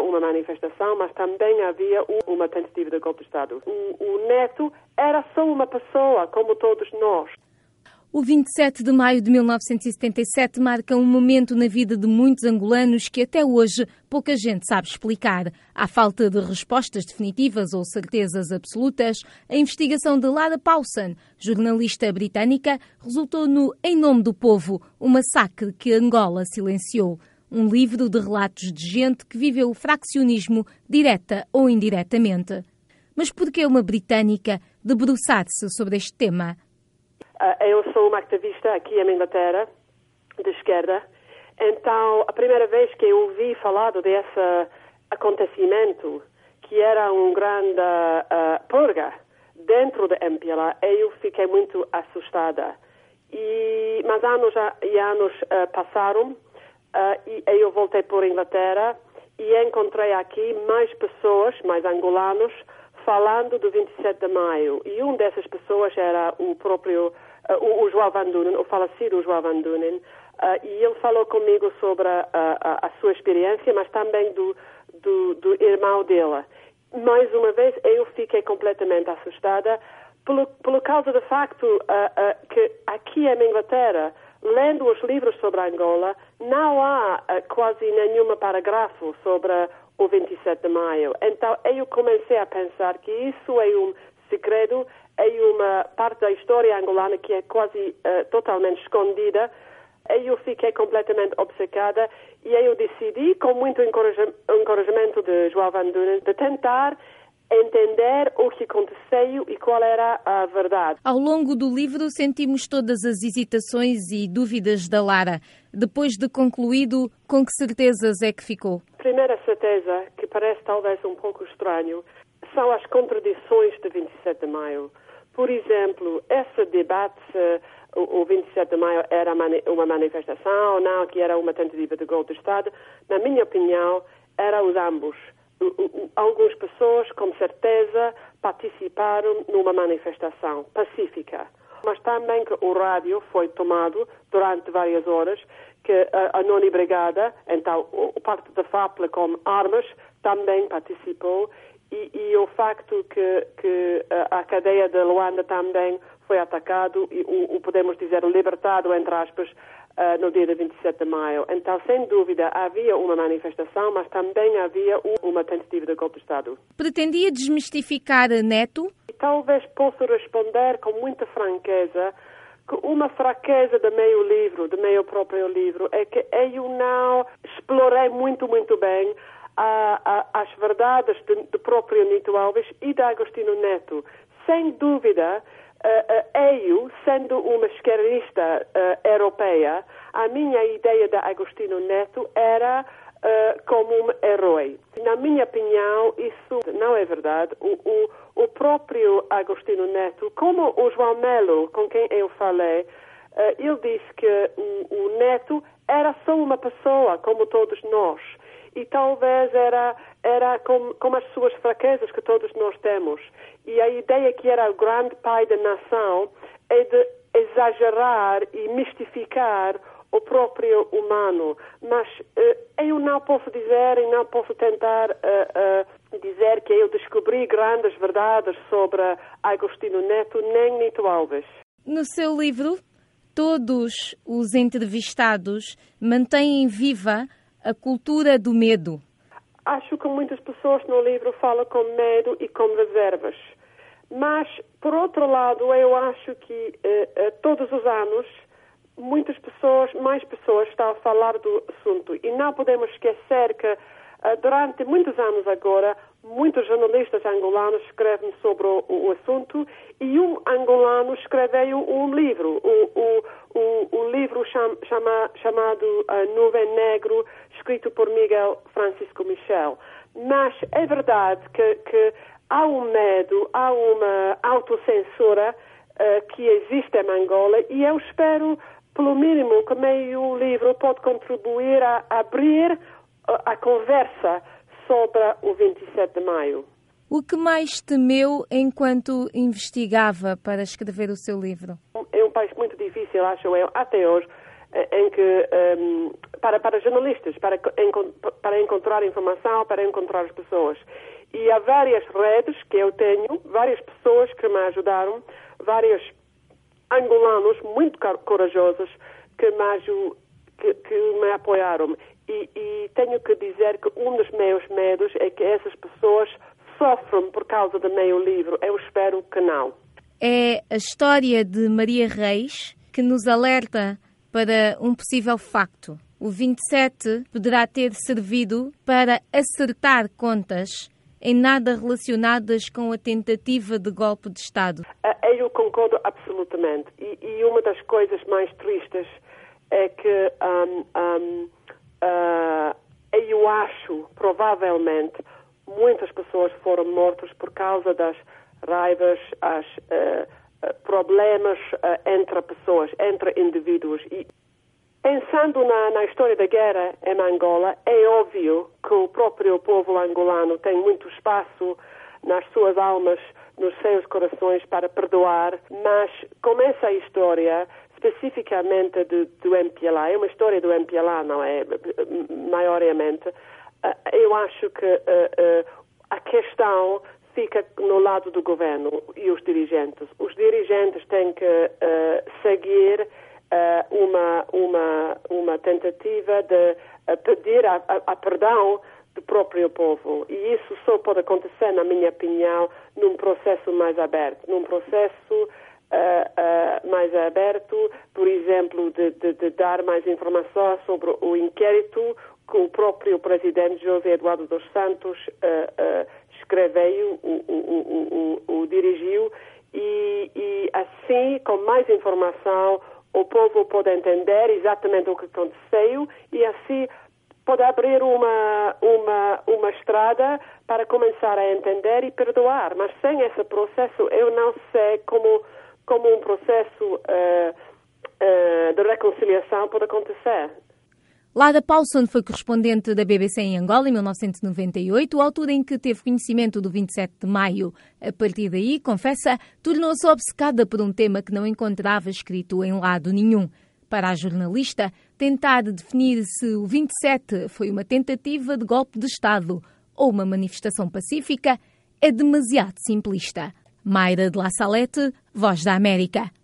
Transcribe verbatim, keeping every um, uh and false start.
uma manifestação, mas também havia uma tentativa de golpe de Estado. O, o Neto era só uma pessoa, como todos nós. O vinte e sete de maio de mil novecentos e setenta e sete marca um momento na vida de muitos angolanos que até hoje pouca gente sabe explicar. À falta de respostas definitivas ou certezas absolutas, a investigação de Lara Paulson, jornalista britânica, resultou no Em Nome do Povo, um massacre que Angola silenciou. Um livro de relatos de gente que viveu o fraccionismo direta ou indiretamente. Mas por que uma britânica debruçar-se sobre este tema? Eu sou uma ativista aqui em Inglaterra, de esquerda. Então, a primeira vez que eu ouvi falar desse acontecimento, que era um grande uh, purga dentro da M P L A, eu fiquei muito assustada. E, mas anos e anos uh, passaram uh, e eu voltei para a Inglaterra e encontrei aqui mais pessoas, mais angolanos, falando do vinte e sete de maio. E uma dessas pessoas era o próprio Uh, o, o João Van Dunen, o falecido João Van Dunen, uh, e ele falou comigo sobre a, a, a sua experiência, mas também do, do, do irmão dele. Mais uma vez, eu fiquei completamente assustada pelo, pelo causa do facto uh, uh, que aqui em Inglaterra, lendo os livros sobre Angola, não há uh, quase nenhum parágrafo sobre o vinte e sete de maio. Então, eu comecei a pensar que isso é um segredo, é uma parte da história angolana que é quase uh, totalmente escondida. Eu fiquei completamente obcecada e eu decidi, com muito encorajamento de João Van Dunen, de tentar entender o que aconteceu e qual era a verdade. Ao longo do livro sentimos todas as hesitações e dúvidas da Lara. Depois de concluído, com que certezas é que ficou? A primeira certeza, que parece talvez um pouco estranho, são as contradições de vinte e sete de maio. Por exemplo, esse debate, o vinte e sete de maio era uma manifestação ou não, que era uma tentativa de golpe de Estado, na minha opinião, era os ambos. Algumas pessoas, com certeza, participaram numa manifestação pacífica. Mas também que o rádio foi tomado durante várias horas, que a Nona Brigada, então, parte da F A P L com armas, também participou. E, e o facto que, que a cadeia de Luanda também foi atacado e o, o podemos dizer libertado, entre aspas, uh, no dia de vinte e sete de maio. Então, sem dúvida, havia uma manifestação, mas também havia uma tentativa de golpe de Estado. Pretendia desmistificar Neto? E talvez possa responder com muita franqueza que uma fraqueza do meu livro, do meu próprio livro, é que eu não explorei muito, muito bem A, a, as verdades do próprio Nito Alves e de Agostinho Neto. Sem dúvida, uh, uh, eu, sendo uma esquerdista uh, europeia, a minha ideia de Agostinho Neto era uh, como um herói. Na minha opinião, isso não é verdade. O, o, o próprio Agostinho Neto, como o João Melo, com quem eu falei, uh, ele disse que o, o Neto era só uma pessoa, como todos nós. E talvez era, era como, como as suas fraquezas que todos nós temos. E a ideia que era o grande pai da nação é de exagerar e mistificar o próprio humano. Mas uh, eu não posso dizer e não posso tentar uh, uh, dizer que eu descobri grandes verdades sobre Agostinho Neto nem Nito Alves. No seu livro, todos os entrevistados mantêm viva a cultura do medo. Acho que muitas pessoas no livro falam com medo e com reservas. Mas, por outro lado, eu acho que eh, eh, todos os anos muitas pessoas, mais pessoas estão a falar do assunto. E não podemos esquecer que eh, durante muitos anos agora, muitos jornalistas angolanos escrevem sobre o, o assunto e um angolano escreveu um livro, o, o, o, o livro cham, chama, chamado uh, Nuvem Negro, escrito por Miguel Francisco Michel. Mas é verdade que, que há um medo, há uma autocensura uh, que existe em Angola e eu espero, pelo mínimo, que meio livro pode contribuir a abrir uh, a conversa sobre o vinte e sete de maio. O que mais temeu enquanto investigava para escrever o seu livro? É um país muito difícil, acho eu, até hoje. em que, um, para, para jornalistas, para, para encontrar informação, para encontrar as pessoas. E há várias redes que eu tenho, várias pessoas que me ajudaram, vários angolanos muito corajosos que me, que, que me apoiaram. E, e tenho que dizer que um dos meus medos é que essas pessoas sofrem por causa do meu livro. Eu espero que não. É a história de Maria Reis que nos alerta para um possível facto. O vinte e sete poderá ter servido para acertar contas em nada relacionadas com a tentativa de golpe de Estado. Eu concordo absolutamente. E, e uma das coisas mais tristes é que um, um, uh, eu acho, provavelmente, muitas pessoas foram mortas por causa das raivas, as uh, problemas uh, entre pessoas, entre indivíduos. E pensando na, na história da guerra em Angola, é óbvio que o próprio povo angolano tem muito espaço nas suas almas, nos seus corações para perdoar, mas como essa história, especificamente do, do M P L A, é uma história do M P L A, não é? Maioritariamente, uh, eu acho que uh, uh, a questão fica no lado do governo e os dirigentes. Os dirigentes têm que uh, seguir uh, uma, uma, uma tentativa de uh, pedir a, a, a perdão do próprio povo. E isso só pode acontecer, na minha opinião, num processo mais aberto. Num processo uh, uh, mais aberto, por exemplo, de, de, de dar mais informação sobre o inquérito que o próprio presidente José Eduardo dos Santos uh, uh, escreveu, o, o, o, o, o dirigiu, e, e assim, com mais informação, o povo pode entender exatamente o que aconteceu e assim pode abrir uma, uma, uma estrada para começar a entender e perdoar. Mas sem esse processo, eu não sei como, como um processo uh, uh, de reconciliação pode acontecer. Lada Paulson foi correspondente da B B C em Angola em mil novecentos e noventa e oito, altura em que teve conhecimento do vinte e sete de maio. A partir daí, confessa, tornou-se obcecada por um tema que não encontrava escrito em lado nenhum. Para a jornalista, tentar definir se o vinte e sete foi uma tentativa de golpe de Estado ou uma manifestação pacífica é demasiado simplista. Mayra de La Salette, Voz da América.